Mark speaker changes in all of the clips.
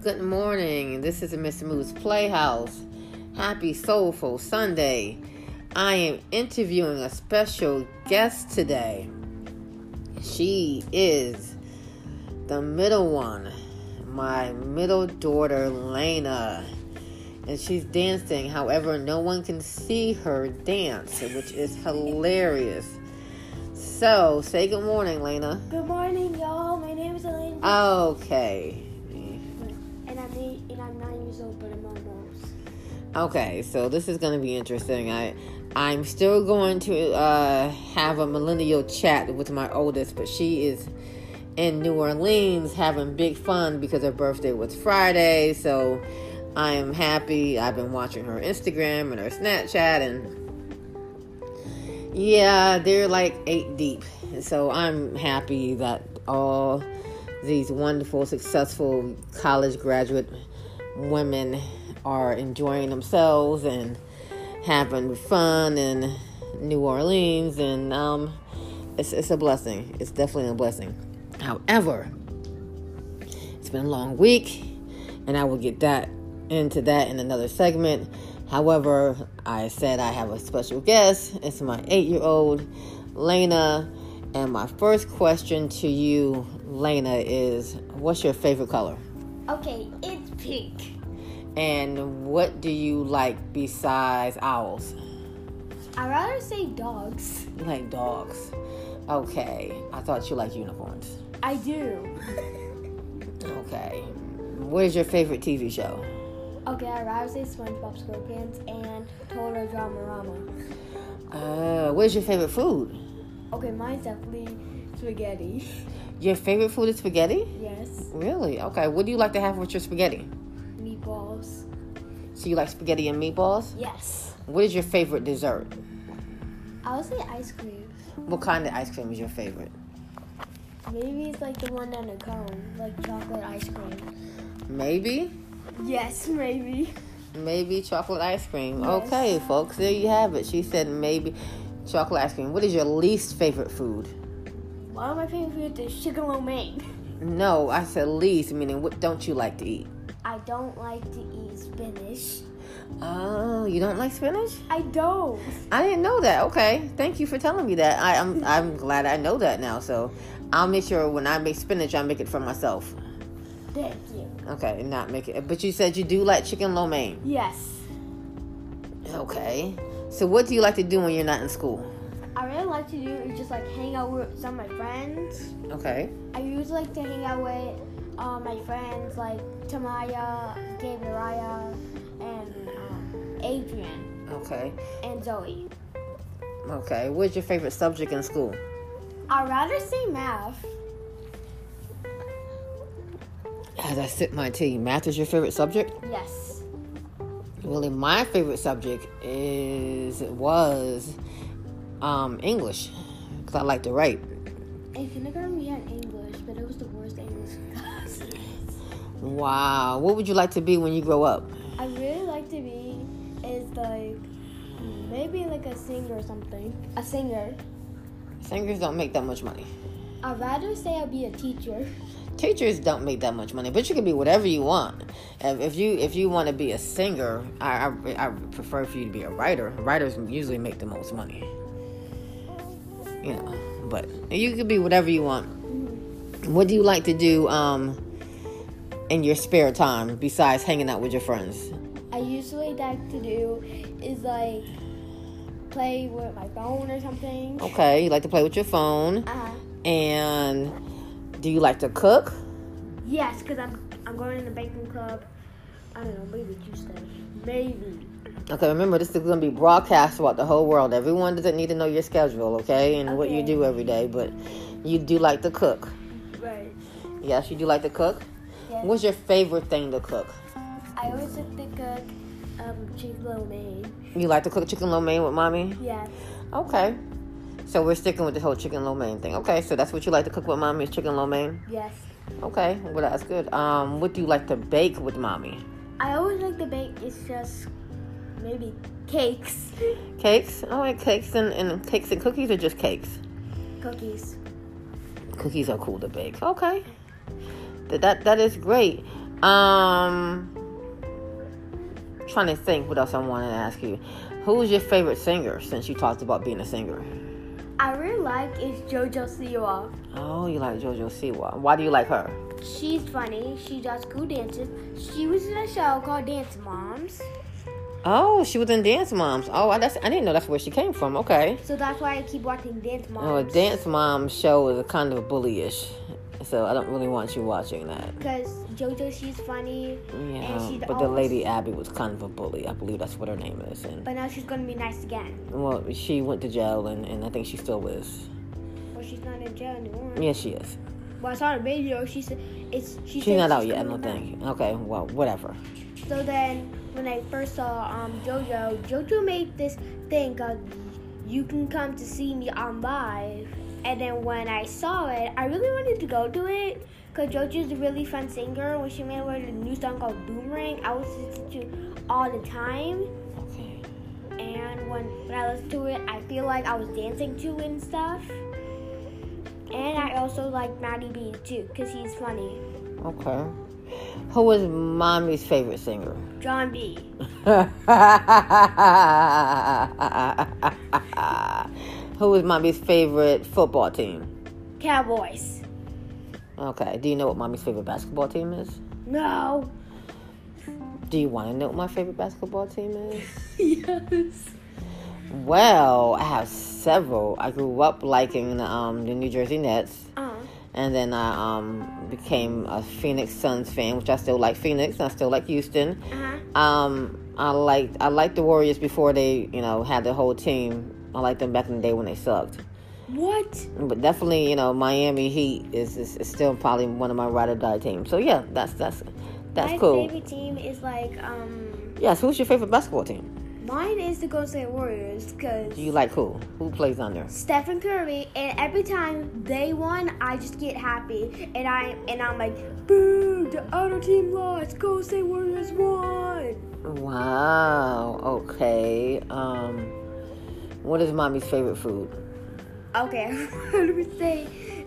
Speaker 1: good morning. This is Miss Moo's Playhouse. Happy Soulful Sunday. I am interviewing a special guest today. She is the middle one, my middle daughter, Lena. And she's dancing. However, no one can see her dance, which is hilarious. So, say good morning, Lena.
Speaker 2: Good morning, y'all. My name is Elaine.
Speaker 1: Okay.
Speaker 2: And I'm 9 years old, but I'm almost.
Speaker 1: Okay, so this is going to be interesting. I'm still going to have a millennial chat with my oldest, but she is in New Orleans having big fun because her birthday was Friday. So I am happy. I've been watching her Instagram and her Snapchat, and yeah, they're like 8 deep. So I'm happy that all these wonderful, successful college graduate women are enjoying themselves and having fun in New Orleans, and it's a blessing. It's definitely a blessing. However, it's been a long week, and I will get into that in another segment. However, I said I have a special guest. It's my 8-year-old, Lena. And my first question to you, Lena, is what's your favorite color?
Speaker 2: Okay, it's pink.
Speaker 1: And what do you like besides owls?
Speaker 2: I'd rather say dogs.
Speaker 1: You like dogs. Okay. I thought you liked unicorns.
Speaker 2: I do.
Speaker 1: Okay. What is your favorite TV show?
Speaker 2: Okay, I'd rather say SpongeBob SquarePants and Total Dramarama.
Speaker 1: What is your favorite food?
Speaker 2: Okay, mine's definitely spaghetti.
Speaker 1: Your favorite food is spaghetti?
Speaker 2: Yes.
Speaker 1: Really? Okay. What do you like to have with your spaghetti?
Speaker 2: Meatballs.
Speaker 1: So you like spaghetti and meatballs?
Speaker 2: Yes.
Speaker 1: What is your favorite dessert?
Speaker 2: I would say ice cream.
Speaker 1: What kind of ice cream is your favorite?
Speaker 2: Maybe it's like the one on a cone, like chocolate ice cream.
Speaker 1: Maybe?
Speaker 2: Yes, maybe.
Speaker 1: Maybe chocolate ice cream.
Speaker 2: Yes.
Speaker 1: Okay, folks, there you have it. She said maybe chocolate ice cream. What is your least favorite food?
Speaker 2: One of my favorite foods is chicken lo mein.
Speaker 1: No, I said least, meaning what don't you like to eat?
Speaker 2: I don't like to eat spinach.
Speaker 1: Oh, you don't like spinach?
Speaker 2: I don't.
Speaker 1: I didn't know that. Okay, thank you for telling me that. I'm glad I know that now. So I'll make sure when I make spinach, I make it for myself.
Speaker 2: Thank you.
Speaker 1: Okay, not make it. But you said you do like chicken lo mein.
Speaker 2: Yes.
Speaker 1: Okay. So what do you like to do when you're not in school?
Speaker 2: I really like to do is just like hang out with some of my friends.
Speaker 1: Okay.
Speaker 2: I usually like to hang out with my friends like Tamaya, Gabriella, and Adrian.
Speaker 1: Okay.
Speaker 2: And Zoe.
Speaker 1: Okay. What's your favorite subject in school?
Speaker 2: I'd rather say math.
Speaker 1: As I sip my tea, math is your favorite subject?
Speaker 2: Yes.
Speaker 1: Really, my favorite subject was English, because I like to write.
Speaker 2: In kindergarten we had English, but it was the worst English class.
Speaker 1: Wow. What would you like to be when you grow up?
Speaker 2: I really like to be maybe like a singer or something. A singer.
Speaker 1: Singers don't make that much money.
Speaker 2: I'd rather say I'd be a teacher.
Speaker 1: Teachers don't make that much money, but you can be whatever you want. If you want to be a singer, I prefer for you to be a writer. Writers usually make the most money. You know, but you can be whatever you want.
Speaker 2: Mm-hmm.
Speaker 1: What do you like to do in your spare time besides hanging out with your friends?
Speaker 2: I usually like to do is like play with my phone or something.
Speaker 1: Okay, you like to play with your phone. And do you like to cook?
Speaker 2: Yes, because I'm going in the baking club. I don't know, maybe Tuesday. Maybe.
Speaker 1: Okay, remember, this is going to be broadcast throughout the whole world. Everyone doesn't need to know your schedule, okay? And what you do every day, but you do like to cook.
Speaker 2: Right.
Speaker 1: Yes, you do like to cook?
Speaker 2: Yes.
Speaker 1: What's your favorite thing to cook?
Speaker 2: I always like to cook chicken lo mein.
Speaker 1: You like to cook chicken lo mein with mommy?
Speaker 2: Yes.
Speaker 1: Okay. So we're sticking with the whole chicken lo mein thing. Okay, so that's what you like to cook with mommy is chicken lo mein?
Speaker 2: Yes.
Speaker 1: Okay, well that's good. What do you like to bake with mommy?
Speaker 2: I always like to bake. It's just maybe cakes.
Speaker 1: Cakes? Oh, like cakes and cakes and cookies, or just cakes?
Speaker 2: Cookies.
Speaker 1: Cookies are cool to bake. Okay. That is great. Trying to think what else I wanted to ask you. Who's your favorite singer since you talked about being a singer?
Speaker 2: I really like is JoJo Siwa.
Speaker 1: Oh, you like JoJo Siwa. Why do you like her?
Speaker 2: She's funny. She does cool dances. She was in a show called Dance Moms.
Speaker 1: Oh, she was in Dance Moms. Oh, I didn't know that's where she came from. Okay.
Speaker 2: So that's why I keep watching Dance Moms.
Speaker 1: Oh, a Dance Moms show is kind of bullyish. So I don't really want you watching that.
Speaker 2: Because JoJo, she's funny.
Speaker 1: Yeah,
Speaker 2: And
Speaker 1: but the lady Abby was kind of a bully. I believe that's what her name is. And
Speaker 2: but now she's going to be nice again.
Speaker 1: well, she went to jail, and I think she still is.
Speaker 2: Well, she's not in jail anymore.
Speaker 1: Yes, she is.
Speaker 2: Well, I saw the video. She said
Speaker 1: she's not out yet, I don't think. Okay, well, whatever.
Speaker 2: So then, when I first saw JoJo made this thing called "You Can Come to See Me on Live," and then when I saw it, I really wanted to go to it because JoJo's a really fun singer. When she made a new song called "Boomerang," I was listening to all the time.
Speaker 1: Okay.
Speaker 2: And when I listened to it, I feel like I was dancing to it and stuff. And I also like Maddie B too because he's funny.
Speaker 1: Okay. Who was Mommy's favorite singer?
Speaker 2: John B.
Speaker 1: Who was Mommy's favorite football team?
Speaker 2: Cowboys.
Speaker 1: Okay. Do you know what Mommy's favorite basketball team is?
Speaker 2: No.
Speaker 1: Do you want to know what my favorite basketball team is?
Speaker 2: Yes.
Speaker 1: Well, I have several. I grew up liking the New Jersey Nets. And then I became a Phoenix Suns fan, which I still like Phoenix, and I still like Houston. I liked the Warriors before they, had the whole team. I liked them back in the day when they sucked.
Speaker 2: What?
Speaker 1: But definitely, Miami Heat is still probably one of my ride or die teams. So yeah, that's cool.
Speaker 2: My favorite team is
Speaker 1: Yes, who's your favorite basketball team?
Speaker 2: Mine is the Golden State Warriors because.
Speaker 1: Do you like who? Who plays on there?
Speaker 2: Stephen Curry, and every time they won, I just get happy, and I'm like, boo! The other team lost. Golden State Warriors won.
Speaker 1: Wow. Okay. What is Mommy's favorite food?
Speaker 2: Okay, what do we say?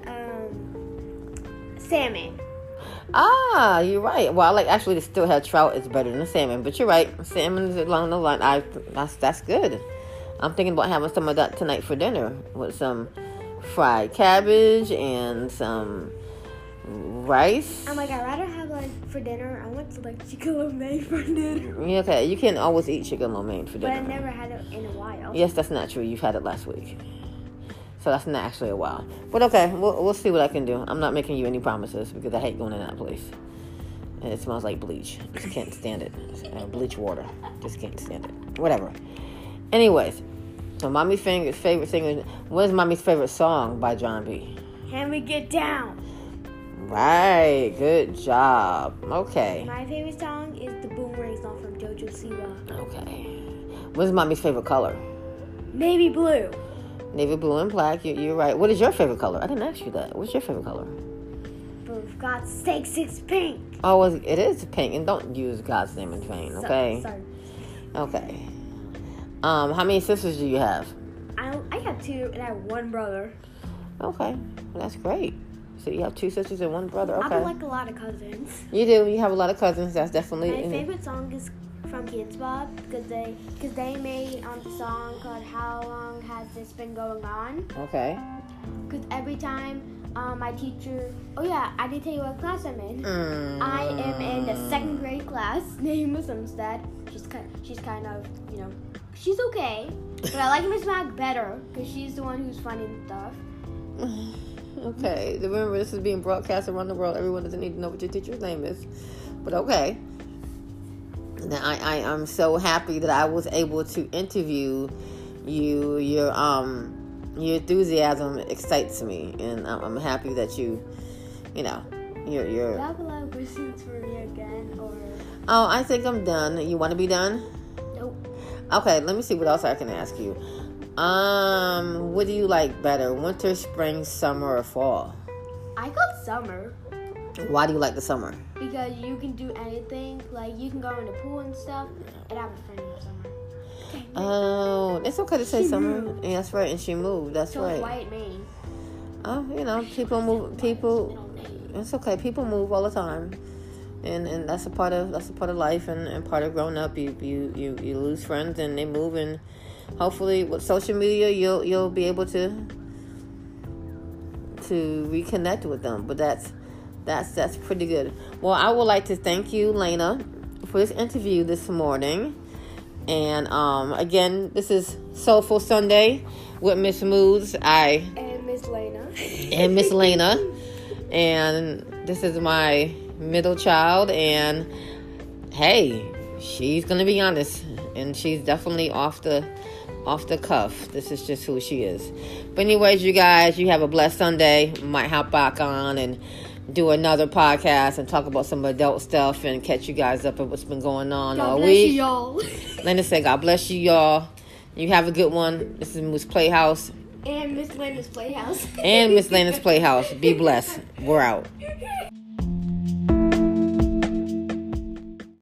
Speaker 2: Salmon.
Speaker 1: Ah, you're right. Well, I like actually to still have trout is better than salmon, but you're right. Salmon is along the line. That's good. I'm thinking about having some of that tonight for dinner with some fried cabbage and some rice.
Speaker 2: I'm like, I'd rather have for dinner. I want to chicken lo mein for dinner.
Speaker 1: Yeah, okay, you can always eat chicken lo mein for dinner.
Speaker 2: But I never had it in a while.
Speaker 1: Yes, that's not true. You've had it last week. So that's not actually a while. But okay, we'll see what I can do. I'm not making you any promises because I hate going in that place. And it smells like bleach. Just can't stand it. Bleach water. Just can't stand it. Whatever. Anyways, so Mommy's favorite singer. What is Mommy's favorite song by John B?
Speaker 2: Can we get down?
Speaker 1: Right. Good job. Okay.
Speaker 2: My favorite song is the Boomerang song from JoJo Siwa.
Speaker 1: Okay. What is Mommy's favorite color?
Speaker 2: Navy blue.
Speaker 1: Navy blue and black. You're right. What is your favorite color? I didn't ask you that. What's your favorite color?
Speaker 2: For God's sakes, it's pink.
Speaker 1: Oh, it is pink. And don't use God's name in vain, okay?
Speaker 2: Sorry.
Speaker 1: Okay. How many sisters do you have?
Speaker 2: I have 2, and I have 1 brother.
Speaker 1: Okay. Well, that's great. So you have 2 sisters and 1 brother. Okay.
Speaker 2: I have a lot of cousins.
Speaker 1: You do. You have a lot of cousins. That's definitely...
Speaker 2: My favorite song is from Kids Bob because they made the song called "How Long Has This Been Going On?"
Speaker 1: Okay.
Speaker 2: Because every time my teacher, I didn't tell you what class I'm in. I am in the 2nd grade class named Miss Umstead. She's kind of she's okay, but I like Miss Mac better because she's the one who's funny and stuff.
Speaker 1: Okay. Remember, this is being broadcast around the world. Everyone doesn't need to know what your teacher's name is, but okay. Now, I am so happy that I was able to interview you. Your enthusiasm excites me, and I'm happy that you're.
Speaker 2: Do you have a lot of questions for me again, or?
Speaker 1: Oh, I think I'm done. You want to be done?
Speaker 2: Nope.
Speaker 1: Okay, let me see what else I can ask you. What do you like better, winter, spring, summer, or fall?
Speaker 2: I got summer.
Speaker 1: Why do you like the summer?
Speaker 2: Because you can do anything. Like, you can go in the pool and stuff. And I have a friend in summer. Okay.
Speaker 1: Oh, it's okay to say summer. Yeah, that's right. And she moved. That's
Speaker 2: so
Speaker 1: right.
Speaker 2: So white Maine.
Speaker 1: Oh, people move. People. It's okay. People move all the time. and that's a part of life and part of growing up. You lose friends and they move, and hopefully with social media you'll be able to reconnect with them. But that's pretty good. Well, I would like to thank you, Lena, for this interview this morning. And again, this is Soulful Sunday with Miss Moods.
Speaker 2: And Miss Lena.
Speaker 1: And this is my middle child, and hey, she's gonna be honest, and she's definitely off the cuff. This is just who she is. But anyways, you guys, you have a blessed Sunday. Might hop back on and do another podcast and talk about some adult stuff and catch you guys up on what's been going on all week.
Speaker 2: God bless you, y'all.
Speaker 1: Lena said, God bless you, y'all. You have a good one. This is Moose Playhouse.
Speaker 2: And Miss Lena's Playhouse.
Speaker 1: And Miss Lena's Playhouse. Be blessed. We're out.